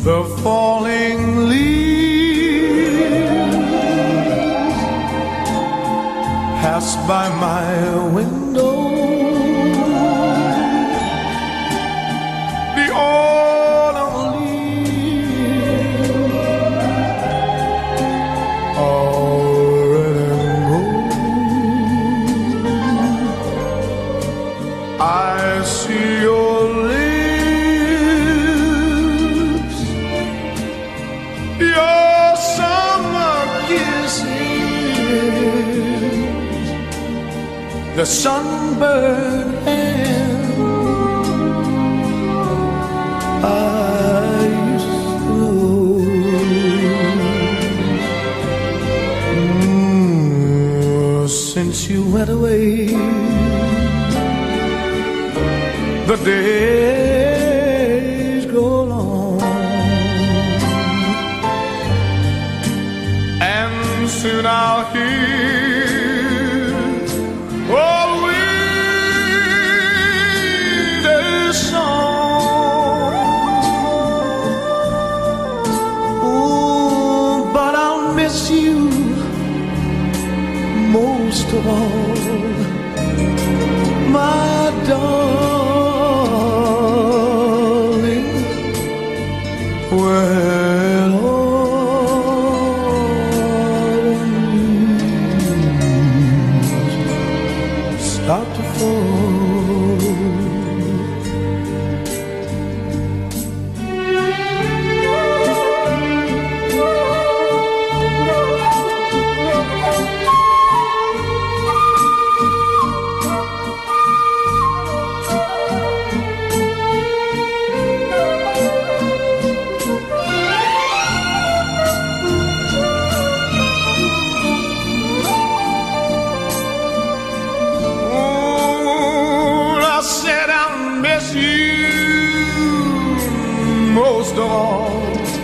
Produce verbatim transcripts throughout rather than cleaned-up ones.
the falling leaves pass by my window. The autumn leaves are red and gold. I see your lips, your summer kisses, the sunburned hand I used to know. Mm, since you went away, the days go long, and soon I'll hear oh winter's song. Oh, but I'll miss you most of all, my darling. When autumn leaves start to fall, most of all,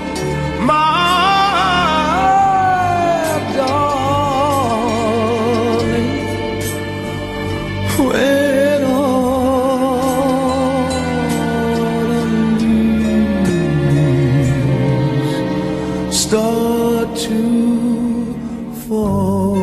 my darling. When autumn leaves start to fall.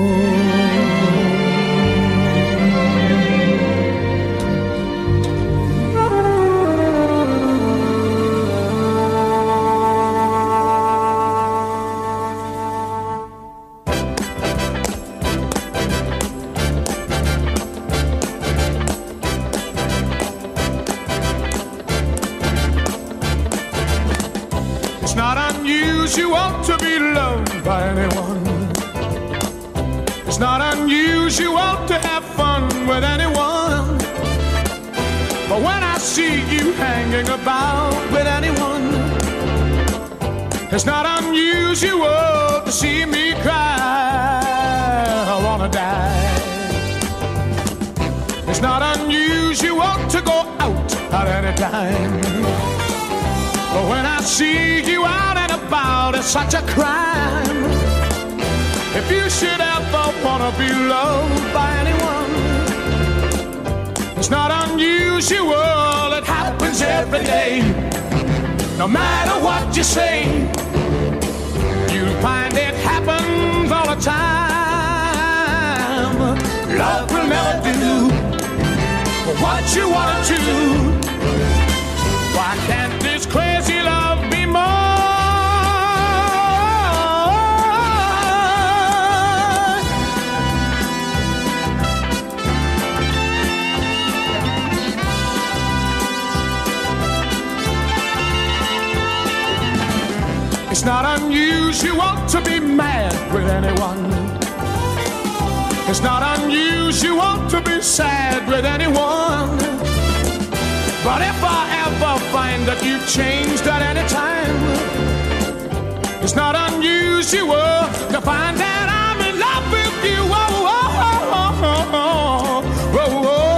It's not unusual to be loved by anyone. It's not unusual to have fun with anyone. But when I see you hanging about with anyone, it's not unusual to see me cry. I wanna die. It's not unusual to go out at any time. But when I see you out and about, it's such a crime. If you should ever wanna be loved by anyone, it's not unusual, it happens every day. No matter what you say, you'll find it happens all the time. Love will never do what you want to. Why can't this crazy love be more? It's not unusual to be mad with anyone. It's not unusual to be sad with anyone. But if I ever find that you've changed at any time, it's not unusual to find that I'm in love with you. Oh, oh, oh, oh, oh, oh, oh, oh.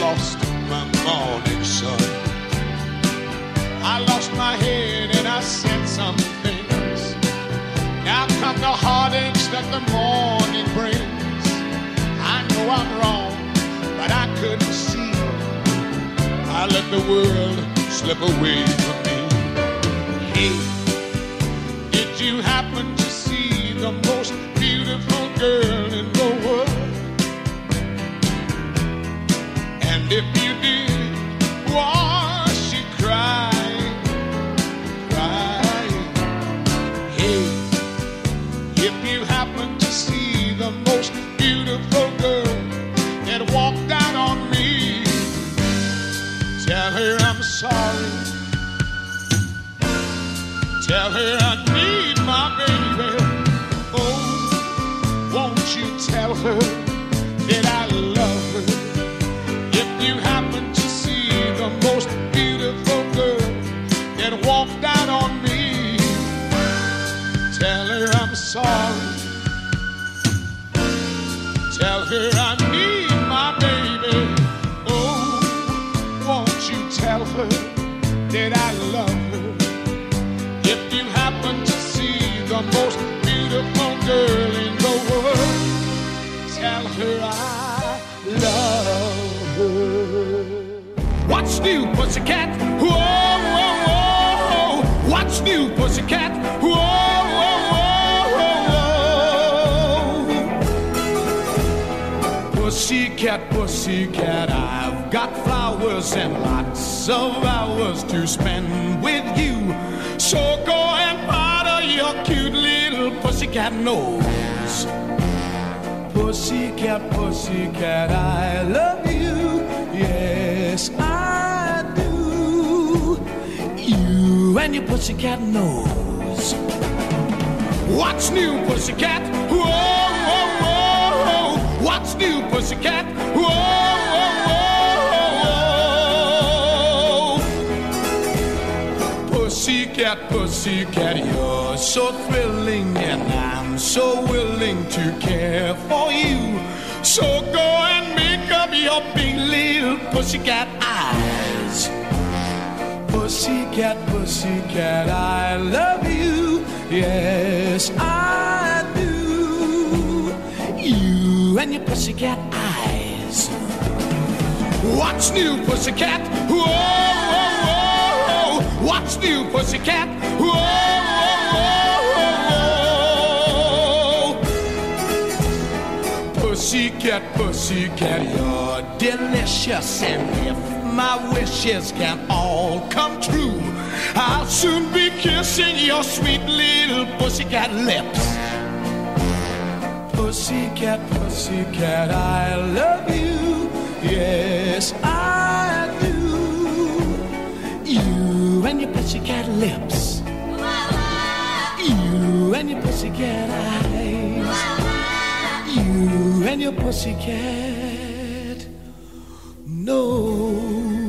lost my morning sun. I lost my head and I said some things. Now come the heartaches that the morning brings. I know I'm wrong, but I couldn't see. I let the world slip away from me. Hey, did you happen to see the most beautiful girl in the world? And if you did, was she crying, crying? Hey, if you happen to see the most beautiful girl that walked out on me, tell her I'm sorry. Tell her I need my baby. Oh, won't you tell her that I love her? If you happen to see the most beautiful girl that walked out on me, tell her I'm sorry. Tell her I need my baby. Oh, won't you tell her that I love her? If you happen to see the most beautiful girl in the world, tell her I love her. What's new, pussycat? Whoa, whoa, whoa. What's new, pussycat? Whoa, whoa, whoa, whoa. Pussycat, pussycat, I've got flowers and lots of hours to spend with you. So go and powder your cute little pussycat nose. Pussycat, pussycat, I love you. Yes, I do. You and your pussycat nose. What's new, pussycat? Whoa, whoa, whoa. What's new, pussycat? Whoa, whoa, whoa. Pussycat, pussycat, you're so thrilling, and I'm so willing to care for you. So go and make up your big little pussycat eyes. Pussycat, pussycat, I love you. Yes, I do. You and your pussycat eyes. What's new, pussycat? Whoa, whoa, whoa. What's new, pussycat? Whoa, whoa, whoa. Pussycat, pussycat, you're delicious. And if my wishes can all come true, I'll soon be kissing your sweet little pussycat lips. Pussycat, pussycat, I love you. Yes, I do. You and your pussycat lips. You and your pussycat eyes. You and your pussycat nose.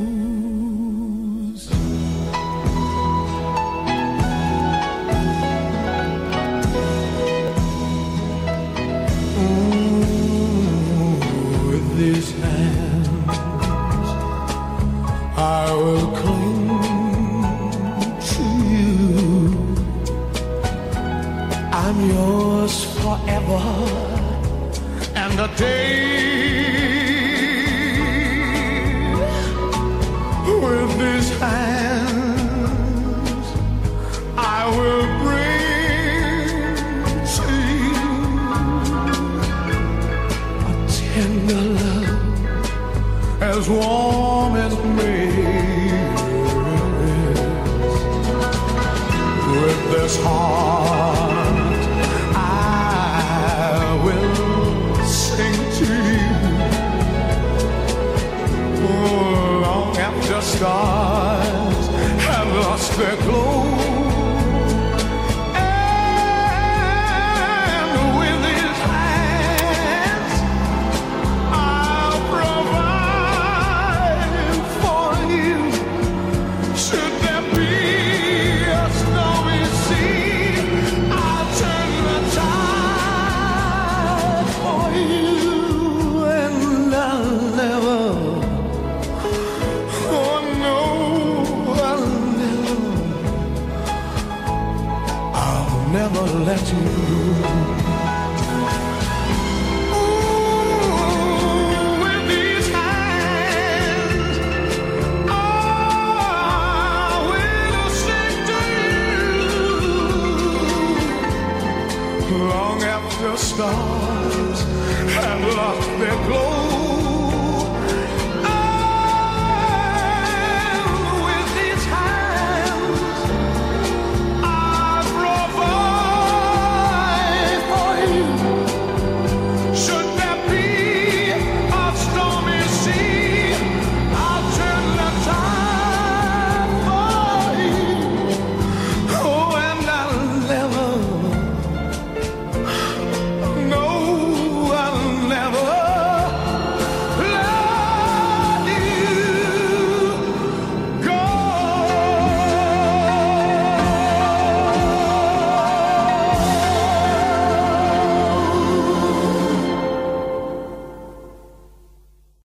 These hands I will cling to you. I'm yours forever and a day. With these hands I will bring to you a tender love as warm as May. With this heart